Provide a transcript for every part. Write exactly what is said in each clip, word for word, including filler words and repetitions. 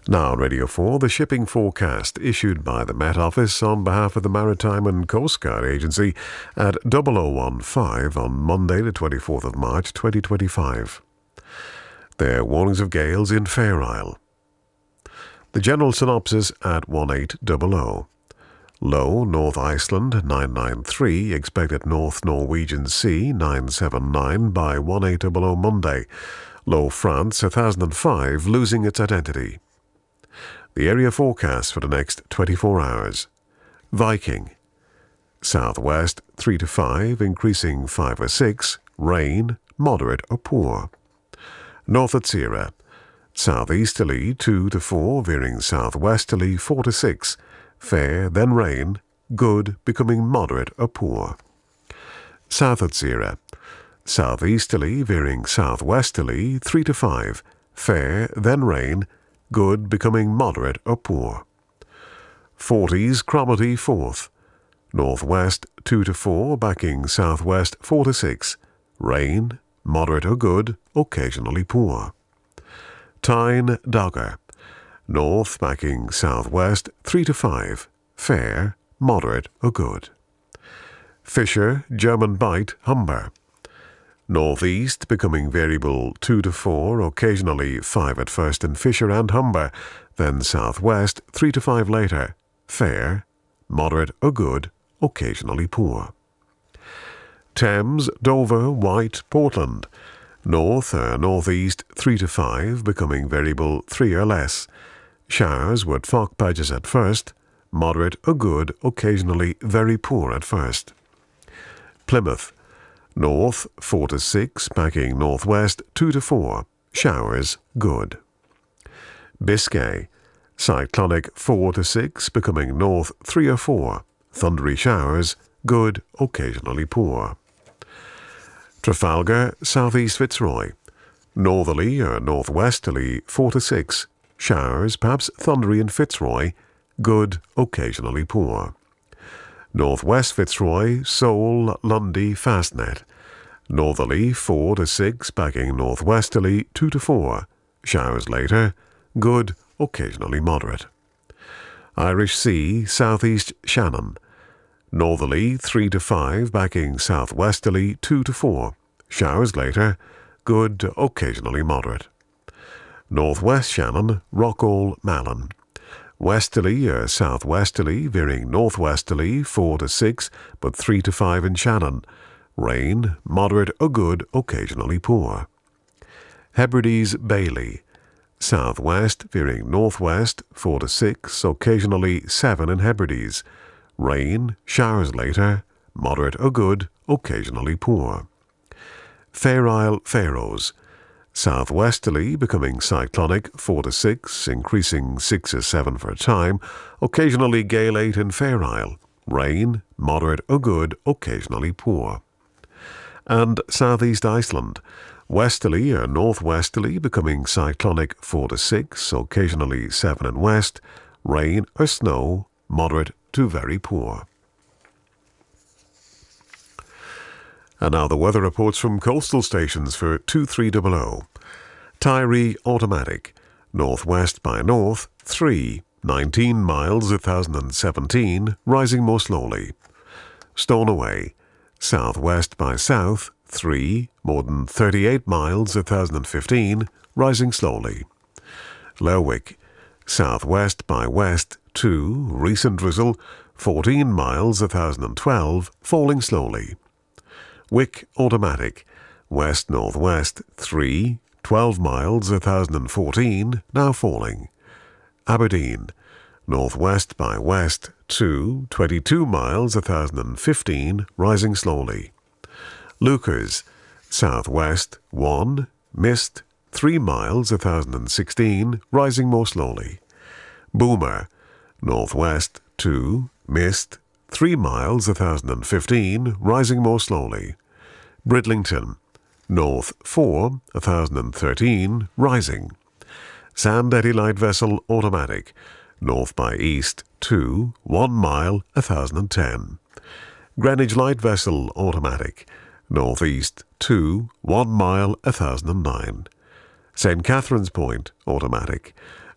Now on Radio four, the shipping forecast issued by the Met Office on behalf of the Maritime and Coast Guard Agency at double oh one five on Monday the twenty-fourth of March twenty twenty-five. There are warnings of gales in Fair Isle. The general synopsis at eighteen hundred. Low North Iceland nine nine three, expected North Norwegian Sea nine seven nine by eighteen hundred Monday. Low France one thousand five, losing its identity. The area forecast for the next twenty-four hours. Viking. Southwest three to five, increasing five or six, rain, moderate or poor. North Atsira. Southeasterly two to four, veering southwesterly four to six, fair, then rain, good, becoming moderate or poor. South Atsira. Southeasterly, veering southwesterly three to five, fair, then rain, good, becoming moderate or poor. Forties, Cromarty fourth. Northwest two to four, backing southwest four to six, rain, moderate or good, occasionally poor. Tyne, Dogger. North backing southwest three to five, fair, moderate or good. Fisher, German Bight, Humber. Northeast becoming variable two to four, occasionally five at first in Fisher and Humber, then southwest three to five later, fair, moderate or good, occasionally poor. Thames, Dover, White, Portland. North or northeast three to five, becoming variable three or less. Showers with fog patches at first, moderate or good, occasionally very poor at first. Plymouth. North four to six, backing northwest two to four, showers good. Biscay. Cyclonic four to six, becoming north three or four, thundery showers, good, occasionally poor. Trafalgar, southeast Fitzroy. Northerly or northwesterly four to six, showers, perhaps thundery in Fitzroy, good, occasionally poor. Northwest Fitzroy, Seoul, Lundy, Fastnet. Northerly four to six, backing northwesterly two to four, showers later, good, occasionally moderate. Irish Sea, southeast Shannon. Northerly three to five, backing southwesterly two to four, showers later, good, occasionally moderate. Northwest Shannon, Rockall, Malin. Westerly or southwesterly, veering northwesterly four to six, but three to five in Shannon. Rain, moderate or good, occasionally poor. Hebrides, Bailey. Southwest, veering northwest four to six, occasionally seven in Hebrides. Rain, showers later, moderate or good, occasionally poor. Fair Isle, Faroes. Southwesterly, becoming cyclonic four to six, increasing six or seven for a time, occasionally gale eight in Fair Isle. Rain, moderate or good, occasionally poor. And southeast Iceland. Westerly or northwesterly, becoming cyclonic four to six, occasionally seven in west. Rain or snow, moderate to very poor. And now the weather reports from coastal stations for two three hundred. Tyree automatic. Northwest by north, three, nineteen miles one thousand seventeen, rising more slowly. Stornoway. Southwest by south, three, more than thirty-eight miles one thousand fifteen, rising slowly. Lerwick. Southwest by west, two, recent drizzle, fourteen miles one thousand twelve, falling slowly. Wick automatic. West-northwest, three, twelve miles one thousand fourteen, now falling. Aberdeen. Northwest by west, two, twenty-two miles one thousand fifteen, rising slowly. Leuchars. Southwest, one, mist, three miles one thousand sixteen, rising more slowly. Boomer. Northwest, two, mist, three miles one thousand fifteen, rising more slowly. Bridlington. North four, one thousand thirteen, rising. Sand Eddy light vessel automatic. North by east two, one mile one thousand ten. Greenwich light vessel automatic. Northeast two, one mile one thousand nine. Saint Catherine's Point automatic.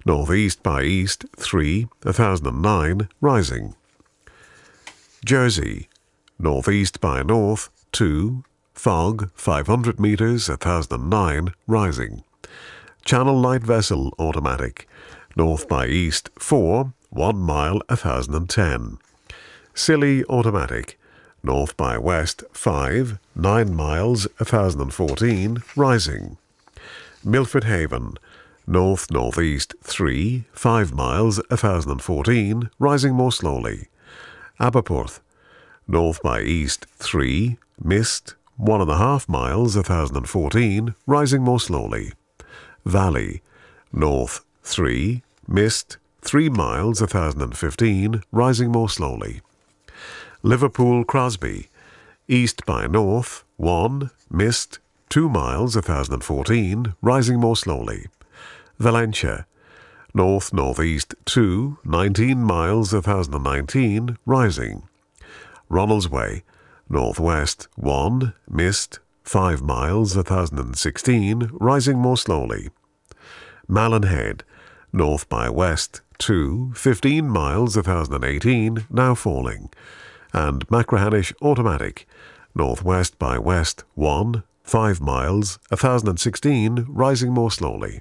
Northeast by east, three, one thousand nine, rising. Jersey, northeast by north, two, fog, five hundred meters, one thousand nine, rising. Channel light vessel automatic, north by east, four, one mile, one thousand ten. Scilly automatic, north by west, five, nine miles, one thousand fourteen, rising. Milford Haven, north-northeast, three, five miles, one thousand fourteen, rising more slowly. Aberporth, north by east, three, mist, one and a half miles, one thousand fourteen, rising more slowly. Valley, north, three, mist, three miles, one thousand fifteen, rising more slowly. Liverpool Crosby, east by north, one, mist, two miles, one thousand fourteen, rising more slowly. Valentia, north-northeast, two, nineteen miles, one thousand nineteen, rising. Ronaldsway, northwest, one, mist, five miles, one thousand sixteen, rising more slowly. Malin north by west, two, fifteen miles, one thousand eighteen, now falling. And Machrihanish automatic, northwest by west, one, five miles, one thousand sixteen, rising more slowly.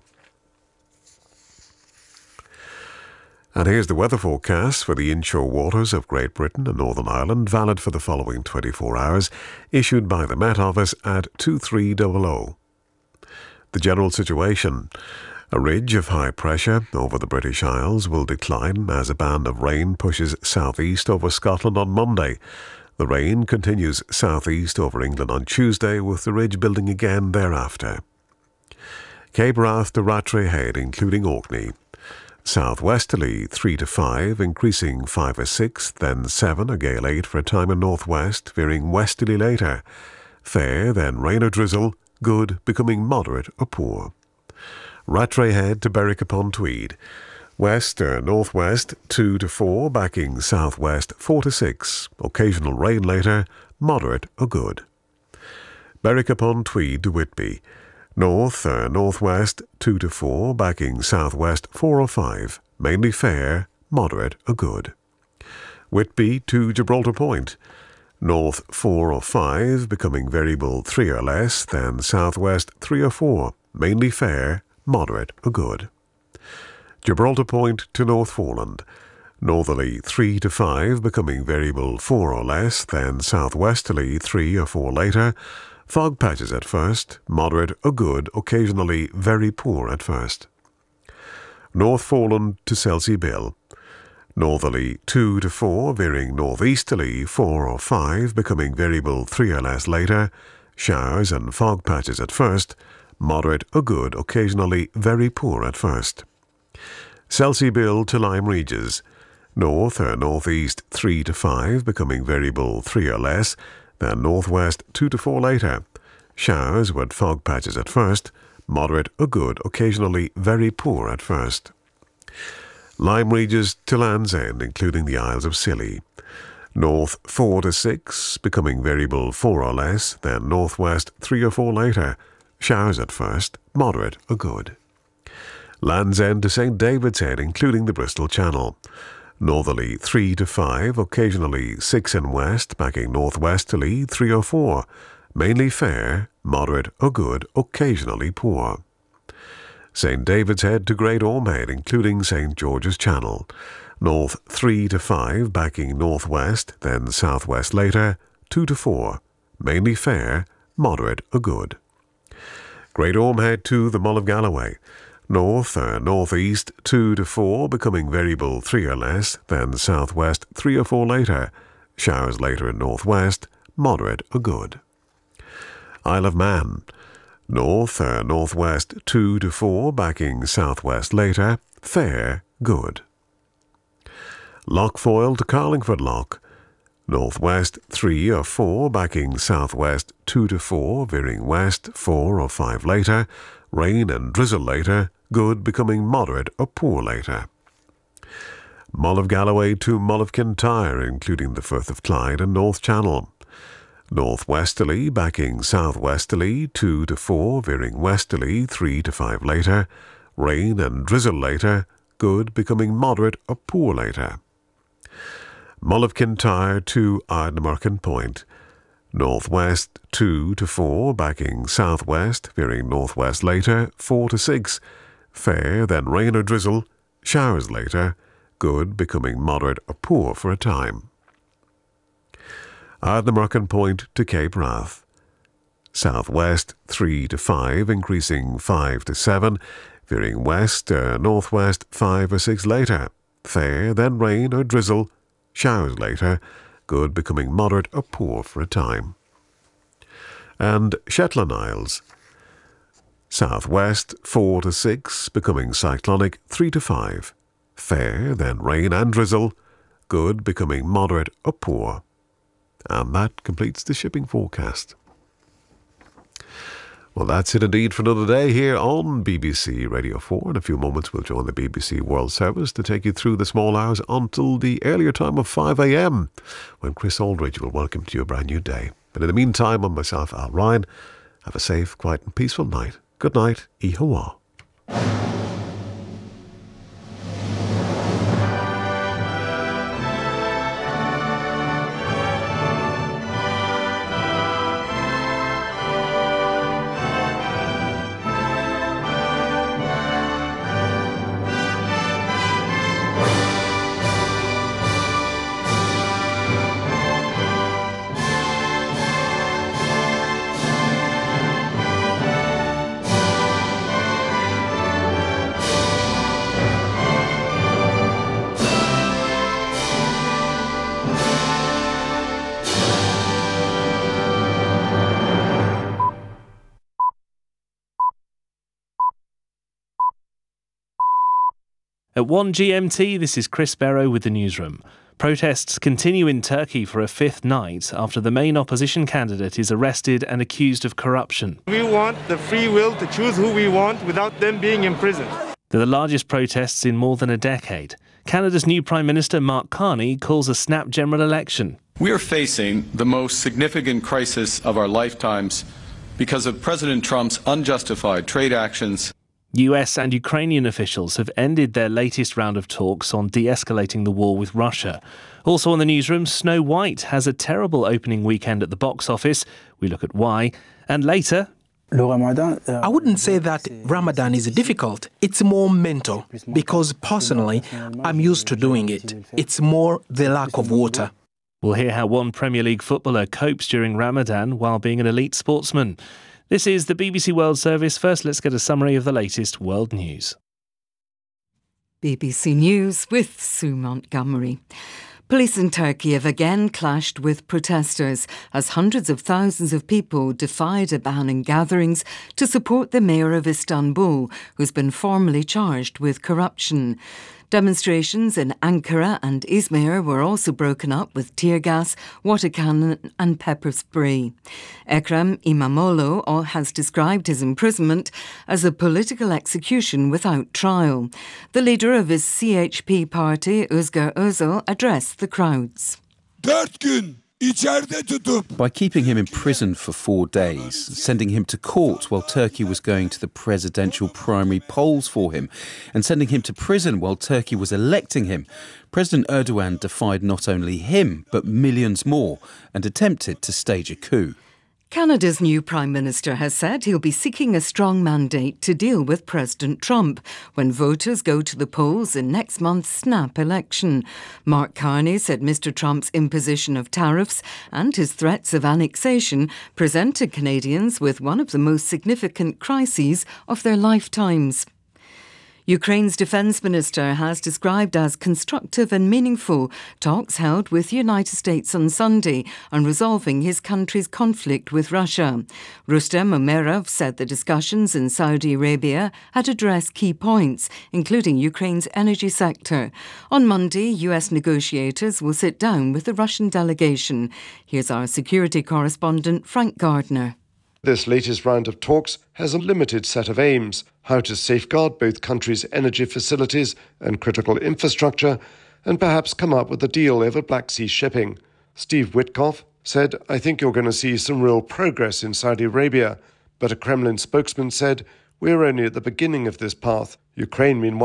And here's the weather forecast for the inshore waters of Great Britain and Northern Ireland, valid for the following twenty-four hours, issued by the Met Office at two three hundred. The general situation. A ridge of high pressure over the British Isles will decline as a band of rain pushes southeast over Scotland on Monday. The rain continues southeast over England on Tuesday, with the ridge building again thereafter. Cape Wrath to Rattray Head, including Orkney. Southwesterly three to five, increasing five or six, then seven, a gale eight for a time in northwest, veering westerly later. Fair, then rain or drizzle, good, becoming moderate or poor. Rattray Head to Berwick upon Tweed. West or northwest two to four, backing southwest four to six, occasional rain later, moderate or good. Berwick upon Tweed to Whitby. North or northwest two to four, backing southwest four or five, mainly fair, moderate or good. Whitby to Gibraltar Point. North four or five, becoming variable three or less, then southwest three or four, mainly fair, moderate or good. Gibraltar Point to North Foreland. Northerly three to five, becoming variable four or less, then southwesterly three or four later. Fog patches at first, moderate or good, occasionally very poor at first. North Foreland to Selsey Bill. Northerly two to four, veering northeasterly four or five, becoming variable three or less later. Showers and fog patches at first, moderate or good, occasionally very poor at first. Selsey Bill to Lyme Regis. North or northeast three to five, becoming variable three or less, then northwest two to four later. Showers with fog patches at first, moderate or good, occasionally very poor at first. Lyme Regis to Land's End, including the Isles of Scilly. North four to six, becoming variable four or less, then northwest three or four later. Showers at first, moderate or good. Land's End to Saint David's Head, including the Bristol Channel. Northerly three to five, occasionally six in west, backing northwesterly three or four, mainly fair, moderate or good, occasionally poor. Saint David's Head to Great Orme Head, including Saint George's Channel. North three to five, backing northwest, then southwest later, two to four, mainly fair, moderate or good. Great Orme Head to the Mull of Galloway. North or northeast two to four, becoming variable three or less, then southwest three or four later. Showers later in northwest, moderate or good. Isle of Man. North or northwest two to four, backing southwest later. Fair, good. Lochfoyle to Carlingford Loch. Northwest three or four, backing southwest two to four, veering west four or five later. Rain and drizzle later, good, becoming moderate or poor later. Mull of Galloway to Mull of Kintyre, including the Firth of Clyde and North Channel. Northwesterly, backing southwesterly two to four, veering westerly three to five later. rain and drizzle later, good becoming moderate or poor later. Mull of Kintyre to Ardnamurchan Point. Northwest two to four, backing southwest, veering northwest later, four to six. Fair, then rain or drizzle, showers later, good becoming moderate or poor for a time. Ardnamurchan Point to Cape Wrath. Southwest three to five, increasing five to seven, veering west or northwest five or six later. Fair, then rain or drizzle, showers later, good becoming moderate or poor for a time. And Shetland Isles. Southwest four to six, becoming cyclonic three to five. Fair, then rain and drizzle, good becoming moderate or poor. And that completes the shipping forecast. Well, that's it indeed for another day here on B B C Radio four. In a few moments, we'll join the B B C World Service to take you through the small hours until the earlier time of five a.m, when Chris Aldridge will welcome to you a brand new day. But in the meantime, on myself, Al Ryan, have a safe, quiet and peaceful night. Good night. Ihawa. At one G M T, this is Chris Barrow with the newsroom. Protests continue in Turkey for a fifth night after the main opposition candidate is arrested and accused of corruption. We want the free will to choose who we want without them being imprisoned. They're the largest protests in more than a decade. Canada's new Prime Minister, Mark Carney, calls a snap general election. We are facing the most significant crisis of our lifetimes because of President Trump's unjustified trade actions. U S and Ukrainian officials have ended their latest round of talks on de-escalating the war with Russia. Also on the newsroom, Snow White has a terrible opening weekend at the box office. We look at why. And later... I wouldn't say that Ramadan is difficult. It's more mental, because personally, I'm used to doing it. It's more the lack of water. We'll hear how one Premier League footballer copes during Ramadan while being an elite sportsman. This is the B B C World Service. First, let's get a summary of the latest world news. B B C News with Sue Montgomery. Police in Turkey have again clashed with protesters as hundreds of thousands of people defied a ban on gatherings to support the mayor of Istanbul, who's been formally charged with corruption. Demonstrations in Ankara and Izmir were also broken up with tear gas, water cannon and pepper spray. Ekrem İmamoğlu has described his imprisonment as a political execution without trial. The leader of his C H P party, Özgür Özel, addressed the crowds. Dört gün. By keeping him in prison for four days, sending him to court while Turkey was going to the presidential primary polls for him, and sending him to prison while Turkey was electing him, President Erdogan defied not only him, but millions more, and attempted to stage a coup. Canada's new Prime Minister has said he'll be seeking a strong mandate to deal with President Trump when voters go to the polls in next month's snap election. Mark Carney said Mister Trump's imposition of tariffs and his threats of annexation presented Canadians with one of the most significant crises of their lifetimes. Ukraine's defence minister has described as constructive and meaningful talks held with the United States on Sunday on resolving his country's conflict with Russia. Rustem Umerov said the discussions in Saudi Arabia had addressed key points, including Ukraine's energy sector. On Monday, U S negotiators will sit down with the Russian delegation. Here's our security correspondent, Frank Gardner. This latest round of talks has a limited set of aims: how to safeguard both countries' energy facilities and critical infrastructure, and perhaps come up with a deal over Black Sea shipping. Steve Witkoff said, "I think you're going to see some real progress in Saudi Arabia," but a Kremlin spokesman said, We're only at the beginning of this path. Ukraine, meanwhile,